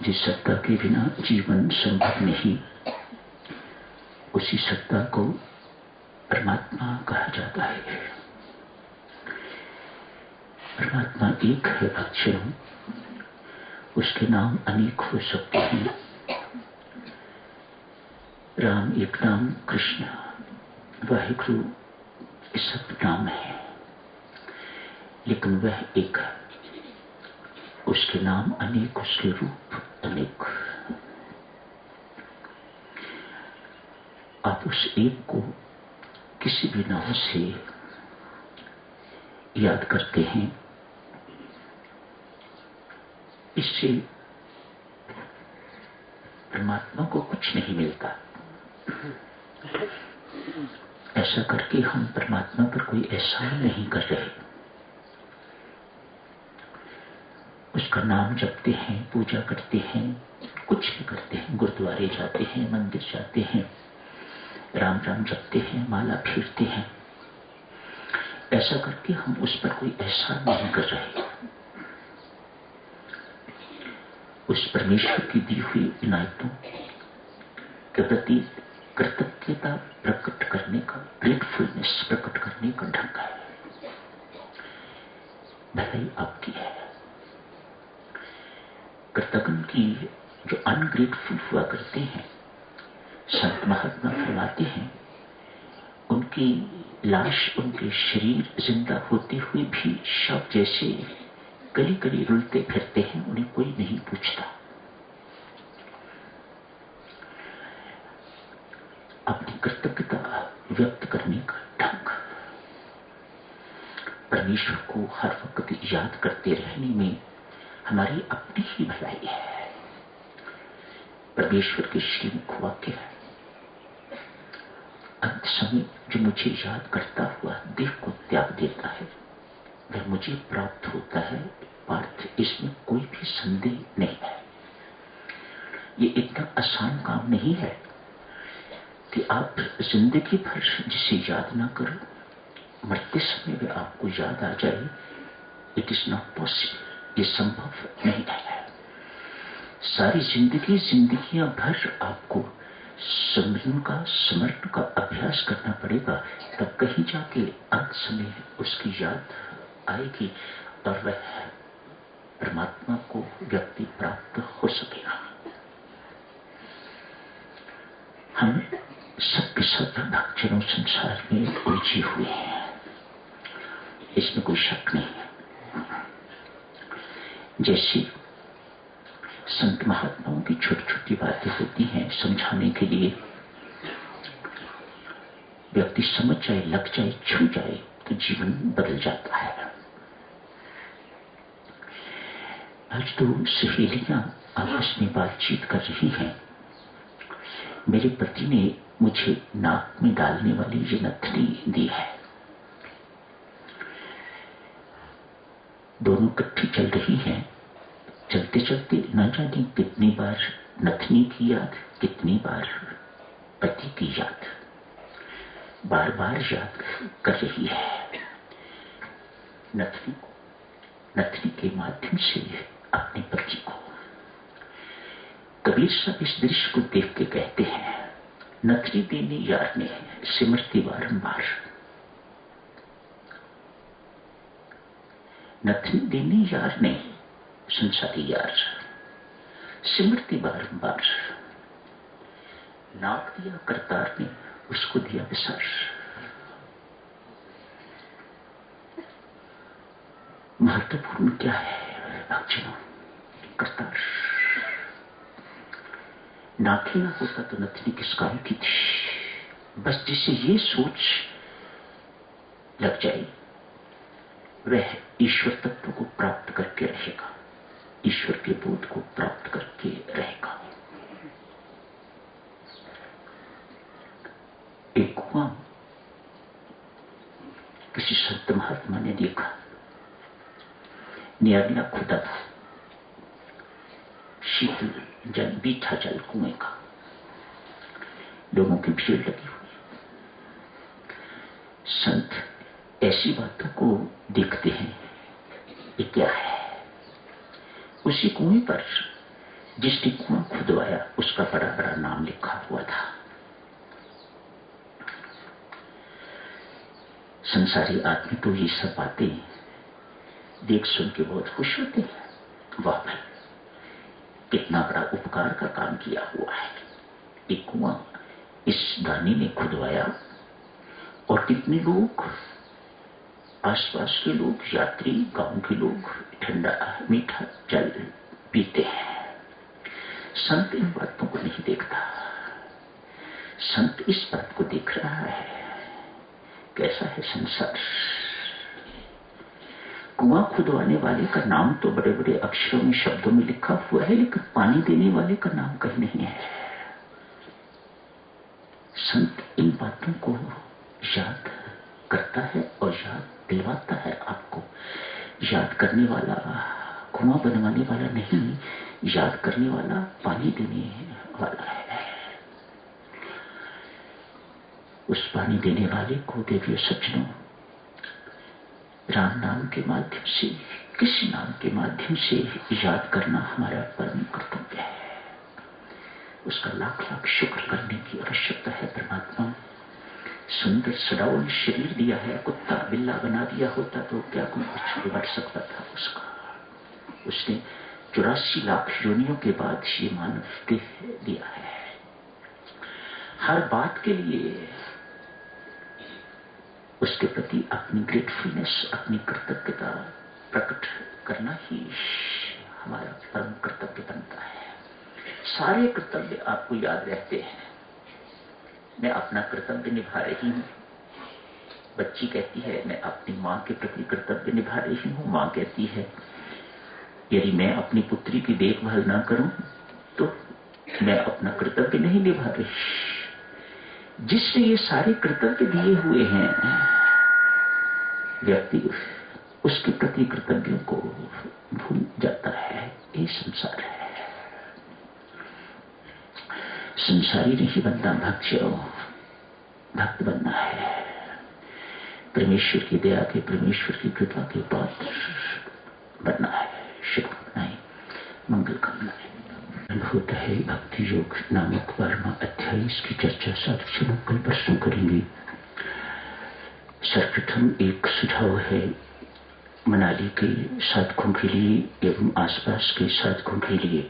जिस सत्ता के बिना जीवन संभव नहीं, उसी सत्ता को परमात्मा कहा जाता है। परमात्मा एक है भक्तजनों, उसके नाम अनेक हो सकते हैं। राम एक नाम, कृष्ण, वाहिगुरु ये सब नाम है, लेकिन वह एक है। उसके नाम अनेक, उसके रूप अनेक। आप उस एक को किसी भी नाम से याद करते हैं, इससे परमात्मा को कुछ नहीं मिलता। ऐसा करके हम परमात्मा पर कोई एहसान नहीं कर रहे। उसका नाम जपते हैं, पूजा करते हैं, कुछ भी करते हैं, गुरुद्वारे जाते हैं, मंदिर जाते हैं, राम राम जपते हैं, माला फेरते हैं। ऐसा करके हम उस पर कोई एहसान नहीं कर रहे। उस परमेश्वर की दी हुई इनायतों के प्रति कृतज्ञता प्रकट करने का, ग्रेटफुलनेस प्रकट करने का ढंग है। भलाई आपकी है। कृतज्ञ की जो अनग्रेटफुल हुआ करते हैं, संत महात्मा फरमाते हैं, उनकी लाश, उनके शरीर जिंदा होते हुए भी शव जैसे गली गली रुलते फिरते हैं, उन्हें कोई नहीं पूछता। अपनी कृतज्ञता व्यक्त करने का ढंग। परमेश्वर को हर वक्त याद करते रहने में हमारी अपनी ही भलाई है। परमेश्वर के श्रीमुख वाक्य है, अंत समय जो मुझे याद करता हुआ देह को त्याग देता है, वह मुझे प्राप्त होता है। पार्थ, इसमें कोई भी संदेह नहीं है। ये इतना आसान काम नहीं है कि आप जिंदगी भर जिसे याद ना करो, मरते समय भी आपको याद आ जाए। इट इज नॉट पॉसिबल, ये संभव नहीं है। सारी जिंदगियां भर आपको स्मरण का अभ्यास करना पड़ेगा, तब कहीं जाके अंत समय उसकी याद आएगी और वह परमात्मा को व्यक्ति प्राप्त हो सकेगा। हम सबके सब भक्तजनों संसार में उलझे हुए हैं, इसमें कोई शक नहीं है। जैसे संत महात्माओं की छोटी छोटी बातें होती हैं, समझाने के लिए व्यक्ति समझ जाए, लग जाए, छू जाए तो जीवन बदल जाता है। आज तो सहेलियां आपस में बातचीत कर रही हैं। मेरे पति ने मुझे नाक में डालने वाली ये नथनी दी है। दोनों इकट्ठी चल रही हैं। चलते चलते न जाने कितनी बार नथनी की याद, कितनी बार पति की याद, बार बार याद कर रही है। नथनी के माध्यम से अपने पति को। कबीर साहब इस दृश्य को देख के कहते हैं, नथनी देने यार ने सिमरती बारंबार, नथनी देने यार ने, संसारी यार, सिमरती बारंबार। नाक दिया करतार ने, उसको दिया विसार। महत्वपूर्ण क्या है भक्तजनों? करतार। नाक ही ना होता तो नथनी किस काम की थी? बस जिसे ये सोच लग जाए, वह ईश्वर तत्व को प्राप्त करके रहेगा, ईश्वर के बोध को प्राप्त करके रहेगा। एक कुआं किसी संत महात्मा ने देखा, नया नया खुदा था, शीतल जल, मीठा जल कुएं का। लोगों की भीड़ लगी हुई। संत ऐसी बातों को देखते हैं, ये क्या है? उसी कुएं पर जिसने कुआं खुदवाया उसका बड़ा बड़ा नाम लिखा हुआ था। संसारी आदमी तो ये सब बातें देख सुन के बहुत खुश होते हैं। वाह भाई, कितना बड़ा उपकार का काम किया हुआ है। एक कुआं इस दानी ने खुदवाया और कितने लोग, आसपास के लोग, यात्री, गांव के लोग ठंडा मीठा जल पीते हैं। संत इन बातों को नहीं देखता। संत इस बात को देख रहा है, कैसा है संसार। कुआं खुदवाने वाले का नाम तो बड़े बड़े अक्षरों में, शब्दों में लिखा हुआ है, लेकिन पानी देने वाले का नाम कहीं नहीं है। संत इन बातों को याद करता है और याद दिलवाता है आपको। याद करने वाला कुआं बनवाने वाला नहीं, याद करने वाला पानी देने वाला है। उस पानी देने वाले को देवियों सज्जनों, राम नाम के माध्यम से, किसी नाम के माध्यम से याद करना हमारा परम कर्तव्य है। उसका लाख लाख शुक्र करने की आवश्यकता है। परमात्मा सुंदर सडाउल शरीर दिया है, कुत्ता बिल्ला बना दिया होता तो क्या कोई कुछ बिगड़ सकता था उसका। उसने 84 लाख योनियों के बाद ये मानव देह दिया है। हर बात के लिए उसके प्रति अपनी ग्रेटफुलनेस, अपनी कृतज्ञता प्रकट करना ही हमारा परम कर्तव्य बनता है। सारे कर्तव्य आपको याद रहते हैं। मैं अपना कर्तव्य निभा रही हूं। बच्ची कहती है मैं अपनी मां के प्रति कर्तव्य निभा रही हूं। मां कहती है यदि मैं अपनी पुत्री की देखभाल ना करूं तो मैं अपना कर्तव्य नहीं निभा रही। जिसने ये सारे कर्तव्य दिए हुए हैं, व्यक्ति उसके प्रति कर्तव्यों को भूल जाता है। ये संसार है। संसारी नहीं बनना, भक्त बनना है। परमेश्वर की दया के, परमेश्वर की कृपा के पात्र बनना है। शुभकामनाएं, मंगल कामनाएं। होता है भक्ति योग नामक 12वां अध्याय, इसकी चर्चा साधु कल परसों करेंगे। सर्वप्रथम एक सुझाव है मनाली के साधकों के लिए एवं आसपास के साधकों के लिए।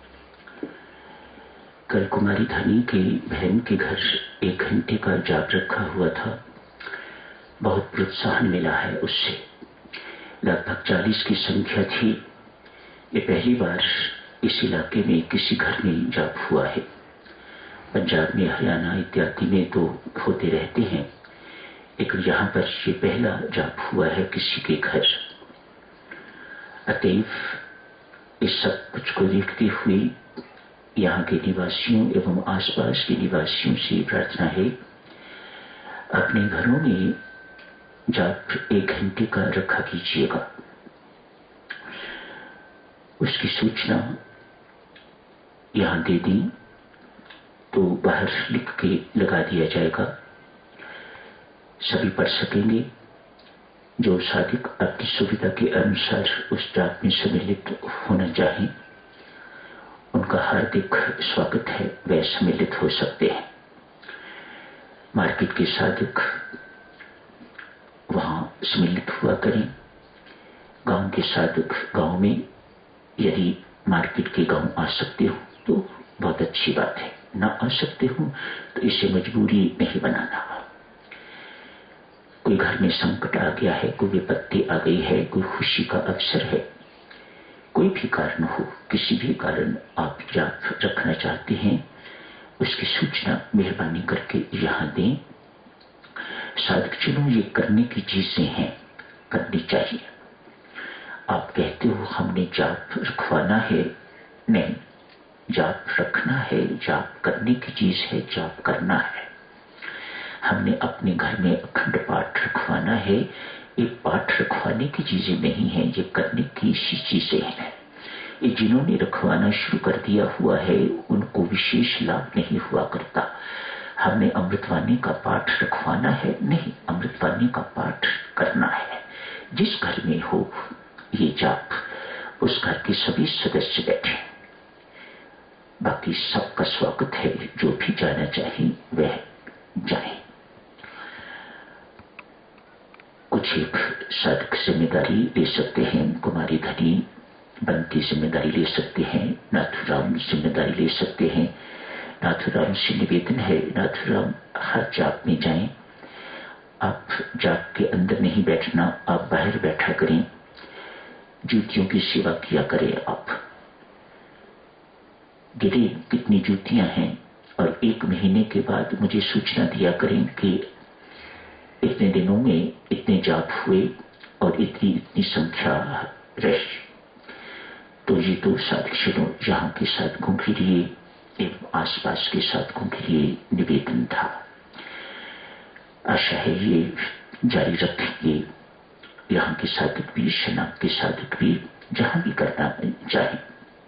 कल कुमारी धानी की बहन के घर 1 घंटे का जाप रखा हुआ था। बहुत प्रोत्साहन मिला है उससे। लगभग 40 की संख्या थी। ये पहली बार इस इलाके में किसी घर में जाप हुआ है। पंजाब में, हरियाणा इत्यादि में तो होते रहते हैं, लेकिन यहाँ पर ये पहला जाप हुआ है किसी के घर। अतएव इस सब कुछ को देखते हुए यहाँ के निवासियों एवं आसपास के निवासियों से प्रार्थना है, अपने घरों में जाप 1 घंटे का रखा कीजिएगा। उसकी सूचना यहाँ दे दी तो बाहर लिख के लगा दिया जाएगा। सभी पढ़ सकेंगे। जो साधक अपनी सुविधा के अनुसार उस जाप में सम्मिलित होना चाहें, उनका हार्दिक स्वागत है। वे सम्मिलित हो सकते हैं। मार्केट के साधक वहां सम्मिलित हुआ करें। गांव के साधक गांव में, यदि मार्केट के गांव आ सकते हो तो बहुत अच्छी बात है। ना आ सकते हो तो इसे मजबूरी नहीं बनाना। कोई घर में संकट आ गया है, कोई विपत्ति आ गई है, कोई खुशी का अवसर है, कोई भी कारण हो, किसी भी कारण आप जाप रखना चाहते हैं, उसकी सूचना मेहरबानी करके यहाँ दें। साधक चलो ये करने की चीजें हैं, करनी चाहिए। आप कहते हो हमने जाप रखवाना है, नहीं, जाप रखना है, जाप करने की चीज है, जाप करना है। हमने अपने घर में अखंड पाठ रखवाना है। ये पाठ रखवाने की चीजें नहीं है, ये करने की चीजें हैं। ये जिन्होंने रखवाना शुरू कर दिया हुआ है उनको विशेष लाभ नहीं हुआ करता। हमने अमृतवाणी का पाठ रखवाना है, नहीं, अमृतवाणी का पाठ करना है। जिस घर में हो ये जाप, उस घर के सभी सदस्य बैठे, बाकी सबका स्वागत है, जो भी जाना चाहे वह जाए। कुछ एक साधक जिम्मेदारी ले सकते हैं, कुमारी धनी बंती जिम्मेदारी ले सकते हैं, नाथुराम जिम्मेदारी ले सकते हैं। नाथुराम से निवेदन है, नाथुराम हर जाप में जाएं। आप जाप के अंदर नहीं बैठना, आप बाहर बैठा करें, जूतियों की सेवा किया करें। आप गिरे कितनी जूतियां हैं और 1 महीने के बाद मुझे सूचना दिया करें कि इतने दिनों में इतने जाप हुए और इतनी इतनी संख्या रही। तो ये तो साधकों यहाँ के साधकों के लिए एवं आसपास के साधकों के लिए निवेदन था। आशा है ये जारी रखेंगे। यहाँ के साधक भी, शनाख के साधक भी, जहां भी करना चाहे।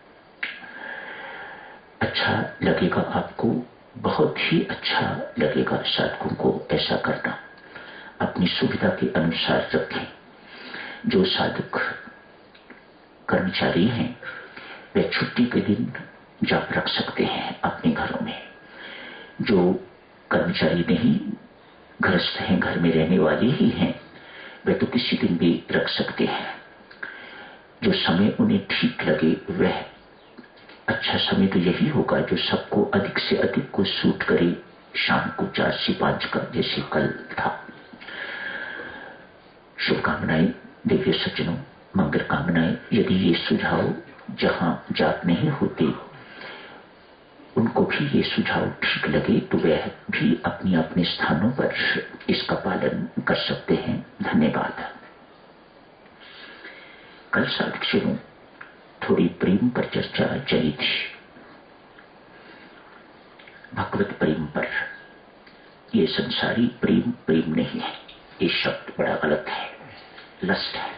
अच्छा लगेगा आपको, बहुत ही अच्छा लगेगा साधकों को ऐसा करना। अपनी सुविधा के अनुसार रखें। जो साधक कर्मचारी हैं वे छुट्टी के दिन जाप रख सकते हैं अपने घरों में। जो कर्मचारी नहीं, गृहस्थ हैं, घर में रहने वाले ही हैं, वे तो किसी दिन भी रख सकते हैं। जो समय उन्हें ठीक लगे वह अच्छा समय तो यही होगा जो सबको अधिक से अधिक को सूट करे। शाम को 4 से 5 का जैसे कल था। शुभकामनाएं देवियों सज्जनों, मंगल कामनाएं। यदि ये सुझाव जहां जाप नहीं होते उनको भी ये सुझाव ठीक लगे तो वह भी अपने अपने स्थानों पर इसका पालन कर सकते हैं। धन्यवाद। कल साधकों थोड़ी प्रेम पर चर्चा चली थी, भगवत प्रेम पर। ये संसारी प्रेम प्रेम नहीं है, ये शब्द बड़ा गलत है, लस्ट है।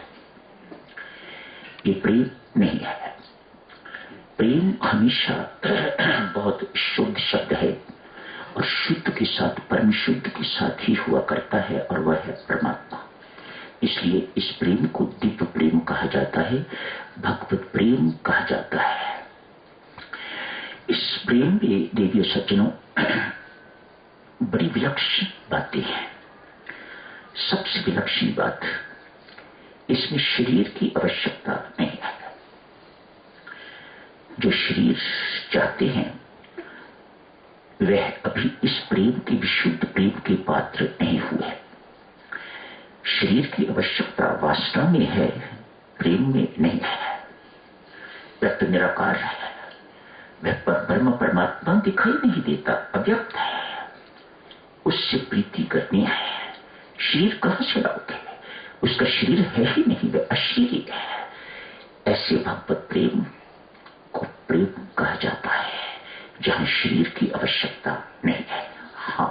ये प्रेम नहीं है। प्रेम हमेशा बहुत शुद्ध शब्द है और शुद्ध के साथ, परम शुद्ध के साथ ही हुआ करता है और वह है परमात्मा। इसलिए इस प्रेम को दिव्य प्रेम कहा जाता है, भगवत प्रेम कहा जाता है। इस प्रेम में देवियों सज्जनों बड़ी विलक्षण बातें हैं। सबसे विलक्षण बात, इसमें शरीर की आवश्यकता नहीं है। जो शरीर चाहते हैं वह अभी इस प्रेम के, विशुद्ध प्रेम के पात्र नहीं हुए। शरीर की आवश्यकता वासना में है, प्रेम में नहीं है। वह तो निराकार है, वह ब्रह्म परमात्मा दिखाई नहीं देता, अव्यक्त है। उससे प्रीति करनी है। शरीर कहां से लाओगे? उसका शरीर है ही नहीं, वह अशरीरी है। ऐसे भगवत प्रेम को प्रेम कहा जाता है जहां शरीर की आवश्यकता नहीं है। हाँ,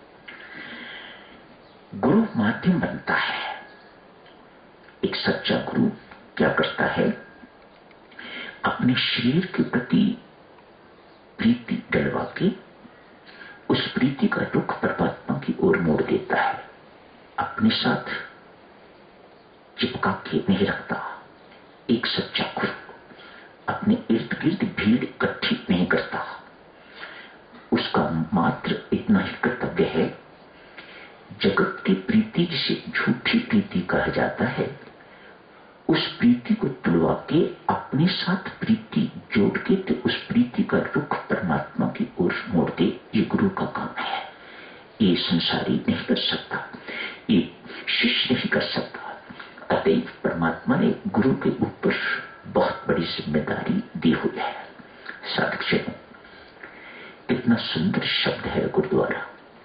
गुरु माध्यम बनता है। एक सच्चा गुरु क्या करता है? अपने शरीर के प्रति प्रीति डलवा के उस प्रीति का रुख परमात्मा की ओर मोड़ देता है। अपने साथ चिपका के नहीं रखता। एक सच्चा गुरु अपने इर्द गिर्द भीड़ इकट्ठी नहीं करता। उसका मात्र इतना ही कर्तव्य है, जगत की प्रीति जिसे झूठी प्रीति कहा जाता है, उस प्रीति को तुड़वा के अपने साथ प्रीति जोड़ के तो उस प्रीति का रुख परमात्मा की ओर मोड़ दे। ये गुरु का काम है। ये संसारी नहीं कर सकता, ये शिष्य नहीं कर सकता। अतएव परमात्मा ने गुरु के ऊपर बहुत बड़ी जिम्मेदारी दी हुई है। साधक, कितना सुंदर शब्द है गुरुद्वारा।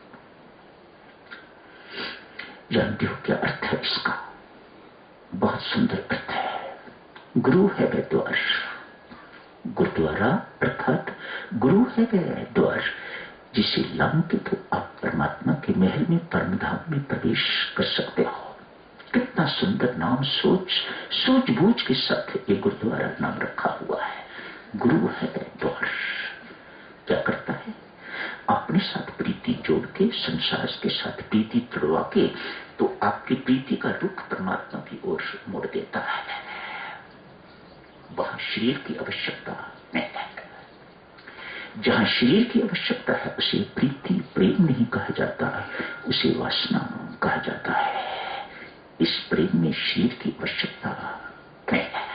जानते हो क्या अर्थ है इसका? बहुत सुंदर अर्थ है। गुरु है वह द्वार। गुरुद्वारा अर्थात गुरु है वह द्वार जिसे लांघ के तो आप परमात्मा के महल में, परमधाम में प्रवेश कर सकते हो। कितना सुंदर नाम, सोच बूझ के साथ ये गुरुद्वारा नाम रखा हुआ है। गुरु है द्वार। क्या करता है? अपने साथ प्रीति जोड़ के, संसार के साथ प्रीति तोड़वा के तो आपकी प्रीति का रुख परमात्मा की ओर मोड़ देता है। वहां शरीर की आवश्यकता नहीं है। जहां शरीर की आवश्यकता है उसे प्रीति प्रेम नहीं कहा जाता, उसे वासना कहा जाता है। इस प्रेम में शरीर की आवश्यकता नहीं है।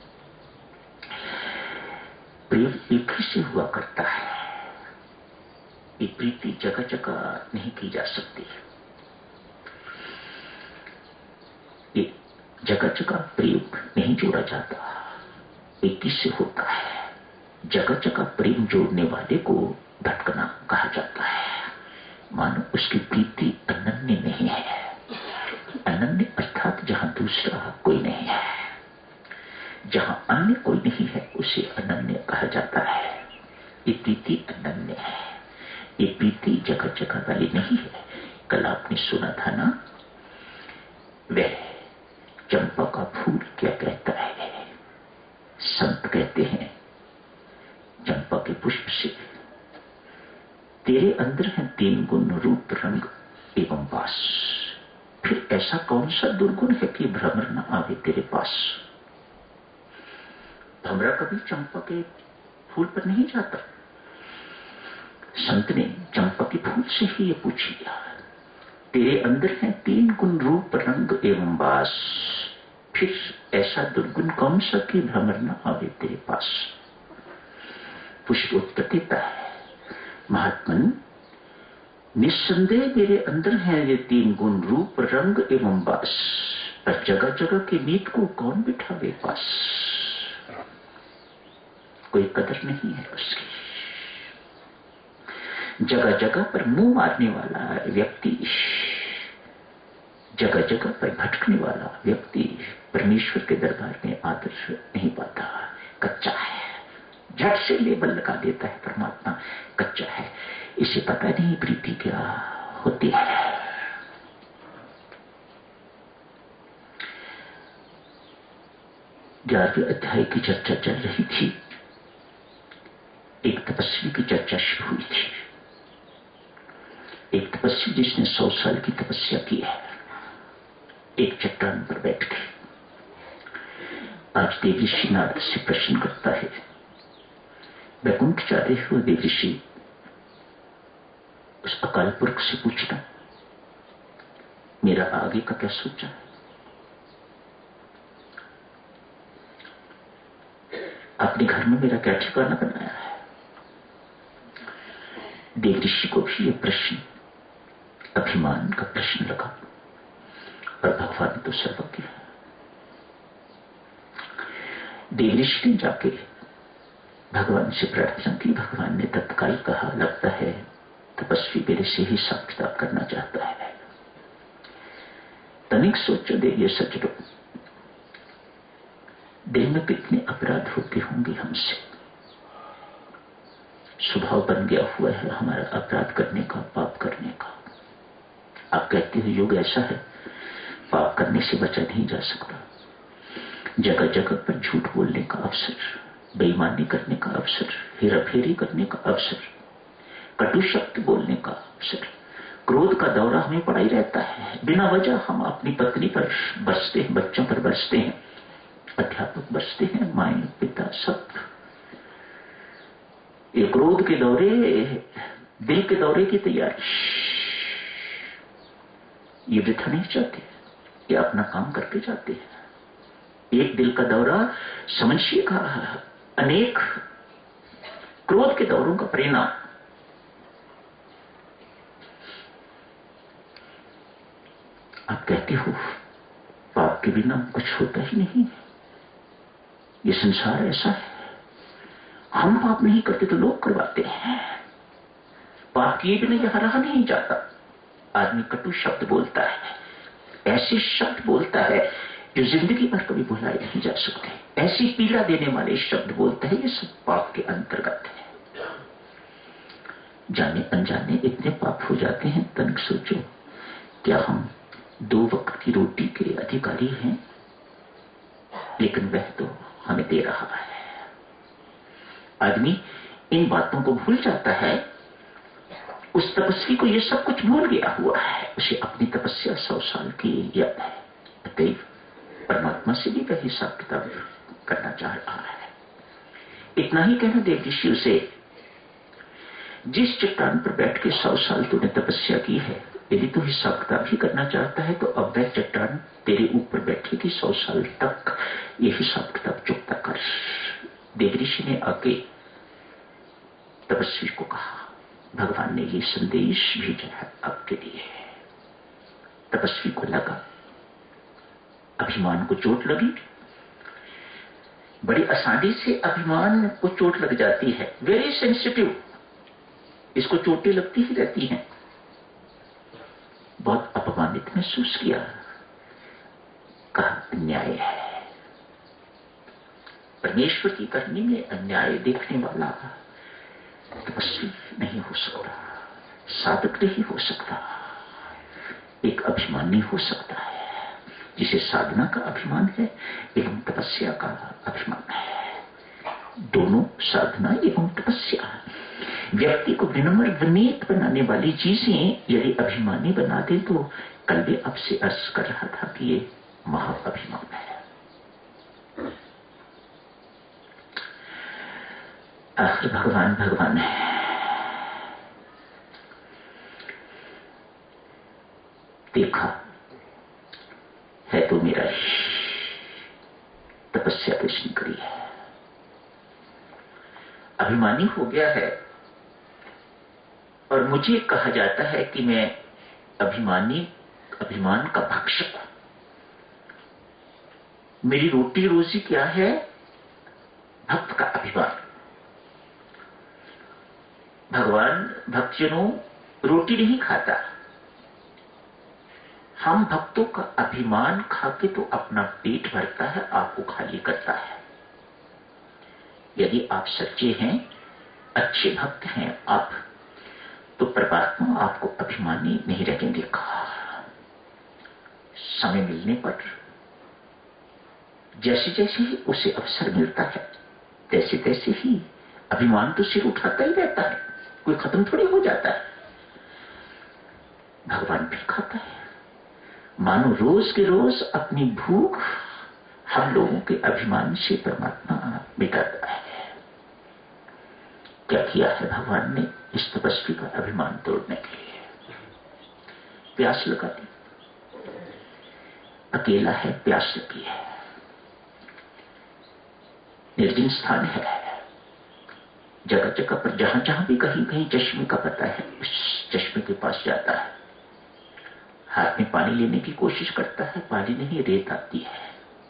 प्रेम एक ही से हुआ करता है। ये प्रीति जगह जगह नहीं की जा सकती। ये जगह जगह प्रेम नहीं जोड़ा जाता, एक ही से होता है। जगह जगह प्रेम जोड़ने वाले को भटकना कहा जाता है, मानो उसकी प्रीति अनन्य नहीं है। अनन्य अर्थात जहां दूसरा कोई नहीं है, जहां अन्य कोई नहीं है उसे अनन्य कहा जाता है। ये प्रीति अनन्य है, ये प्रीति जगह जगह वाली नहीं है। कल आपने सुना था ना, वह चंपा का फूल क्या कहता है? संत कहते हैं चंपा के पुष्प से, तेरे अंदर है 3 गुण, रूप रंग एवं वास। फिर ऐसा कौन सा दुर्गुण है कि भ्रमर न आवे तेरे पास? भ्रमरा कभी चंपा के फूल पर नहीं जाता। संत ने चंपा के फूल से ही ये पूछ लिया, तेरे अंदर है 3 गुण, रूप रंग एवं वास। फिर ऐसा दुर्गुण कौन सा कि भ्रमर न आवे तेरे पास? पुष्प उत्तर देता है, महात्मन निस्संदेह मेरे अंदर है ये 3 गुण, रूप रंग एवं वास। पर जगह जगह के मीत को कौन बिठावे पास? कोई कदर नहीं है उसकी। जगह जगह पर मुंह मारने वाला व्यक्ति, जगह जगह पर भटकने वाला व्यक्ति परमेश्वर के दरबार में आदर नहीं पाता, कच्चा है। झट से लेबल लगा देता है परमात्मा कच्चा है, इसे पता नहीं प्रीति क्या होती है। 11वें अध्याय की चर्चा चल रही थी। एक तपस्वी की चर्चा शुरू हुई थी। एक तपस्वी जिसने 100 साल की तपस्या की है, एक चट्टान पर बैठ के आज देव ऋषि नारद से प्रश्न करता है, वैकुंठ जाते हुए देव ऋषि उस अकाल पुरख से पूछना, मेरा आगे का क्या सोचा है? अपने घर में मेरा क्या ठिकाना बनाया है? देव ऋषि को भी यह प्रश्न अभिमान का प्रश्न लगा, और भगवान तो सर्वज्ञ है। देव ऋषि ने जाके भगवान से प्रार्थना की। भगवान ने तत्काल कहा, लगता है तपस्वी मेरे से ही साक्षात करना चाहता है। तनिक सोचो देव, ये सच लो, दिल में कितने अपराध होते होंगे हमसे। स्वभाव बन गया हुआ है हमारा अपराध करने का, पाप करने का। आप कहते हो युग ऐसा है, पाप करने से बचा नहीं जा सकता। जगह जगह पर झूठ बोलने का अवसर, बेईमानी करने का अवसर, हेराफेरी करने का अवसर, कटु शब्द बोलने का अवसर, क्रोध का दौरा हमें पड़ा ही रहता है। बिना वजह हम अपनी पत्नी पर बरसते हैं, बच्चों पर बरसते हैं, अध्यापक बरसते हैं, माए पिता सब। ये क्रोध के दौरे, दिल के दौरे की तैयारी, ये वृथा नहीं चाहते, ये अपना काम करके जाते हैं। एक दिल का दौरा समझिएगा अनेक क्रोध के दौरों का परिणाम। आप कहते हो पाप के बिना कुछ होता ही नहीं, ये संसार ऐसा है, हम पाप नहीं करते तो लोग करवाते हैं। पाप किए बिना यहां रहा नहीं जाता। आदमी कटु शब्द बोलता है, ऐसे शब्द बोलता है जो जिंदगी भर कभी भुलाए नहीं जा सकते, ऐसी पीड़ा देने वाले शब्द बोलता है, ये सब पाप के अंतर्गत है। जाने अनजाने इतने पाप हो जाते हैं, तनिक सोचो, क्या हम 2 वक्त की रोटी के अधिकारी हैं? लेकिन वह तो हमें दे रहा है। आदमी इन बातों को भूल जाता है। उस तपस्वी को यह सब कुछ भूल गया हुआ है, उसे अपनी तपस्या 100 साल की याद है। अतएव परमात्मा से भी वह हिसाब किताब करना चाह रहा है। इतना ही कहना देव ऋषि उसे जिस चट्टान पर बैठ के 100 साल तूने तपस्या की है, यदि तू हिसाब किताब भी करना चाहता है तो अब वह चट्टान तेरे ऊपर बैठेगी 100 साल तक। ये हिसाब किताब चुकता कर। देवऋषि ने आके तपस्वी को कहा, भगवान ने ये संदेश भेजा है आपके लिए। तपस्वी को लगा अभिमान को चोट लगी। बड़ी आसानी से अभिमान को चोट लग जाती है, वेरी सेंसिटिव, इसको चोटें लगती ही रहती हैं। बहुत अपमानित महसूस किया, कहा अन्याय है। परमेश्वर की करनी में अन्याय देखने वाला तपस्वी नहीं हो सकता, साधक नहीं हो सकता, एक अभिमानी हो सकता है, जिसे साधना का अभिमान है एवं तपस्या का अभिमान है। दोनों साधना एवं तपस्या व्यक्ति को विनम्र विनीत बनाने वाली चीजें यदि अभिमानी बना दे तो कल भी आपसे अर्ज कर रहा था कि ये महाअभिमान है। आखिर भगवान भगवान है। देखा है तो मेरा ही, तपस्या कृष्ण करी है। अभिमानी हो गया है और मुझे कहा जाता है कि मैं अभिमान का भक्षक हूं। मेरी रोटी रोजी क्या है? भक्त का अभिमान। भगवान भक्तजनों रोटी नहीं खाता, हम भक्तों का अभिमान खाके तो अपना पेट भरता है, आपको खाली करता है। यदि आप सच्चे हैं, अच्छे भक्त हैं आप, तो परमात्मा आपको अभिमानी नहीं रहने देगा। समय मिलने पर जैसे जैसे ही उसे अवसर मिलता है तैसे तैसे ही अभिमान तो सिर उठाता ही रहता है, कोई खत्म थोड़ी हो जाता है। भगवान भी खाता है, मानो रोज के रोज अपनी भूख हम लोगों के अभिमान से परमात्मा मिटाता है। क्या किया है भगवान ने इस तपस्वी का अभिमान तोड़ने के लिए? प्यास लगा दी, अकेला है, प्यास लगी है, निर्जन स्थान है, जगह जगह पर जहां जहां भी कहीं कहीं चश्मे का पता है उस चश्मे के पास जाता है, हाथ में पानी लेने की कोशिश करता है, पानी नहीं, रेत आती है।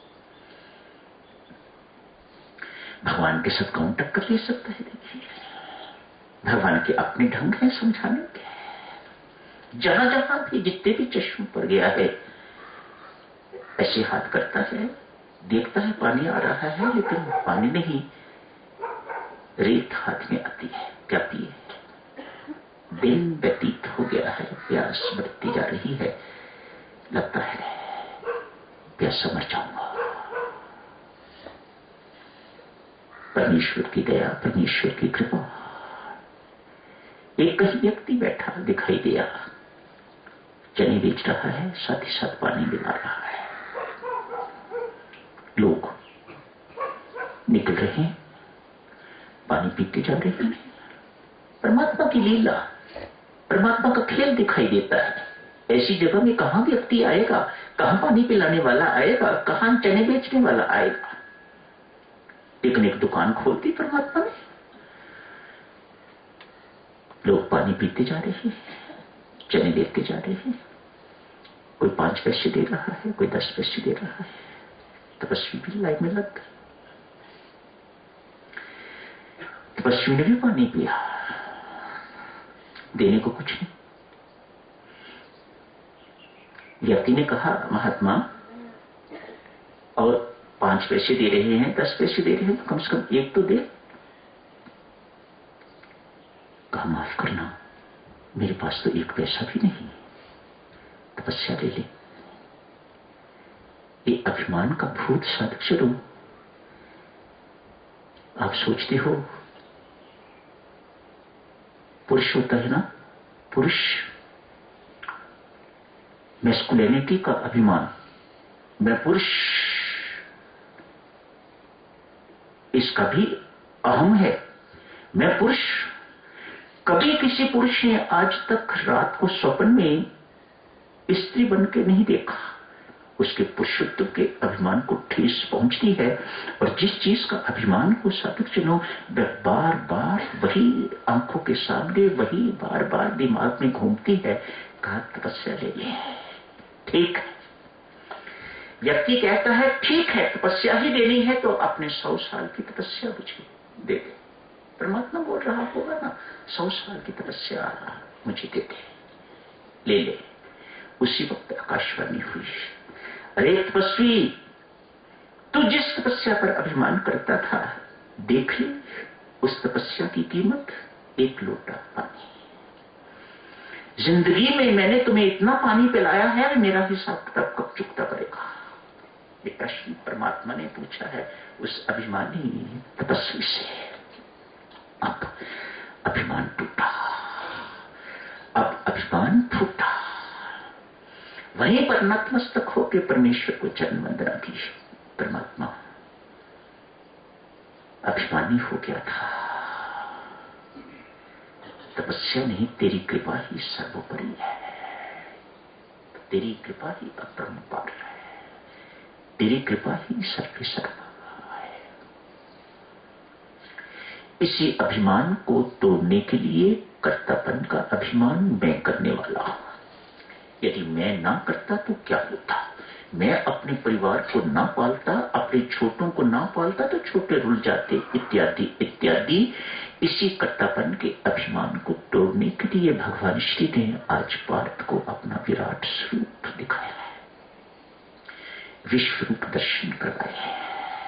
भगवान के साथ कौन टक्कर ले सकता है? देखिए, भगवान के अपने ढंग है समझाने के। जहां जहां भी जितने भी चश्मे पर गया है ऐसे हाथ करता है, देखता है पानी आ रहा है, लेकिन पानी नहीं, रेत हाथ में आती है। क्या पिए? दिन व्यतीत हो गया है, प्यास बढ़ती जा रही है, लगता है प्यासा मर जाऊंगा। परमेश्वर की दया, परमेश्वर की कृपा, एक कहीं व्यक्ति बैठा दिखाई दिया, चने बेच रहा है, साथ ही साथ पानी पिला रहा है। लोग निकल रहे हैं, पानी पीते जा रहे हैं। परमात्मा की लीला, परमात्मा का खेल दिखाई देता है। ऐसी जगह में कहां व्यक्ति आएगा, कहां पानी पिलाने वाला आएगा, कहां चने बेचने वाला आएगा? लेकिन एक दुकान खोलती परमात्मा ने, लोग पानी पीते जा रहे हैं, चने लेते जा रहे हैं। कोई 5 पैसे दे रहा है, कोई 10 पैसे दे रहा है। तपस्वी भी लाइन में लग गए, तपस्वी ने भी पानी पिया, देने को कुछ नहीं। व्यक्ति ने कहा, महात्मा और 5 पैसे दे रहे हैं, 10 पैसे दे रहे हैं, तो कम से कम एक तो दे। कहा, माफ करना, मेरे पास तो 1 पैसा भी नहीं, तपस्या ले ले। ये अभिमान का भूत साधक चलो। आप सोचते हो पुरुष होता है ना, पुरुष, मैस्कुलिनिटी का अभिमान, मैं पुरुष, इसका भी अहम है, मैं पुरुष। कभी किसी पुरुष ने आज तक रात को स्वप्न में स्त्री बन के नहीं देखा। उसके पुरुषत्व के अभिमान को ठेस पहुंचती है और जिस चीज का अभिमान को साधक जनों बार बार वही आंखों के सामने वही बार बार दिमाग में घूमती है, कहा तपस्या ले ले। ठीक है, व्यक्ति कहता है ठीक है तपस्या ही लेनी है तो अपने 100 साल की तपस्या मुझे दे दे। परमात्मा बोल रहा होगा ना, 100 साल की तपस्या मुझे दे दे, ले ले। उसी वक्त आकाशवाणी हुई, अरे तपस्वी, तू जिस तपस्या पर अभिमान करता था देख ले, उस तपस्या की कीमत 1 लोटा पानी। जिंदगी में मैंने तुम्हें इतना पानी पिलाया है, मेरा हिसाब किताब कब चुकता करेगा? ये प्रश्न परमात्मा ने पूछा है उस अभिमानी तपस्वी से। अब अभिमान टूटा, अब अभिमान फूटा। वहीं पर नतमस्तक होकर परमेश्वर को जन्म वंदना दी। परमात्मा अभिमानी हो गया था, तपस्या नहीं तेरी कृपा ही सर्वोपरि है, तेरी कृपा ही अपरंपार है, तेरी कृपा ही सर्व सर्वा है। इसी अभिमान को तोड़ने के लिए कर्तापन का अभिमान मैं करने वाला हूं। यदि मैं ना करता तो क्या होता? मैं अपने परिवार को ना पालता, अपने छोटों को ना पालता तो छोटे रुल जाते, इत्यादि इत्यादि। इसी कर्तापन के अभिमान को तोड़ने के लिए भगवान श्री ने आज पार्थ को अपना विराट स्वरूप दिखाया है, विश्व रूप दर्शन करवाया है।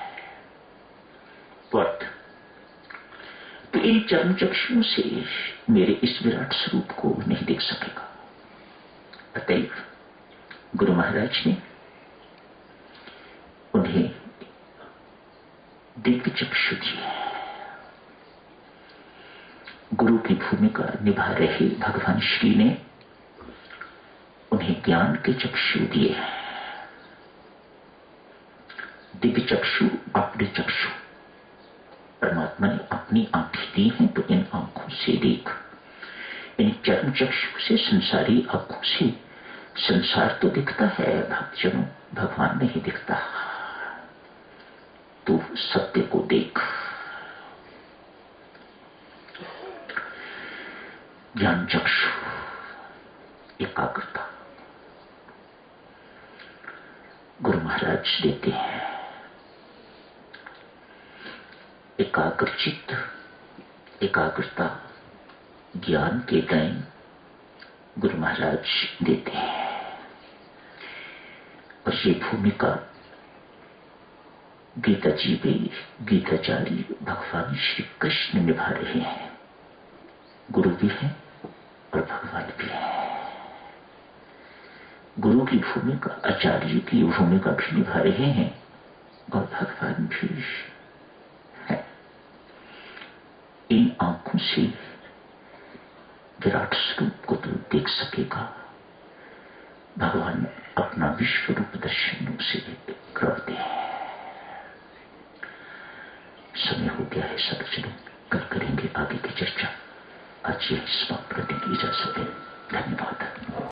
पार्थ, तो इन चर्म चक्षुओं से मेरे इस विराट स्वरूप को नहीं देख सकेगा। अतएव गुरु महाराज ने उन्हें दिव्य चक्षु दिए। गुरु की भूमिका निभा रहे भगवान श्री ने उन्हें ज्ञान के चक्षु दिए। दिव्य चक्षु, अपने चक्षु परमात्मा ने अपनी आंखें दी हैं तो इन आंखों से देख। इन चर्म चक्षु से, संसारी आंखों से संसार तो दिखता है भक्तजनों, भगवान नहीं दिखता। तू सत्य को देख। ज्ञान चक्षु, एकाग्रता गुरु महाराज देते हैं। एकाग्रचित्त, एकाग्रता, ज्ञान के गायन गुरु महाराज देते हैं। और ये भूमिका गीता जी में गीताचार्य भगवान श्री कृष्ण निभा रहे हैं। गुरु भी हैं और भगवान भी हैं। गुरु की भूमिका, आचार्य की भूमिका भी निभा रहे हैं और भगवान भी है। इन आंखों से विराट स्वरूप को तो देख सकेगा, भगवान अपना विश्व रूप दर्शन से करते हैं। समय हो गया है सदस्यों, कल करेंगे आगे की चर्चा। आज यह समाप्त करने की इजाजत है। धन्यवाद।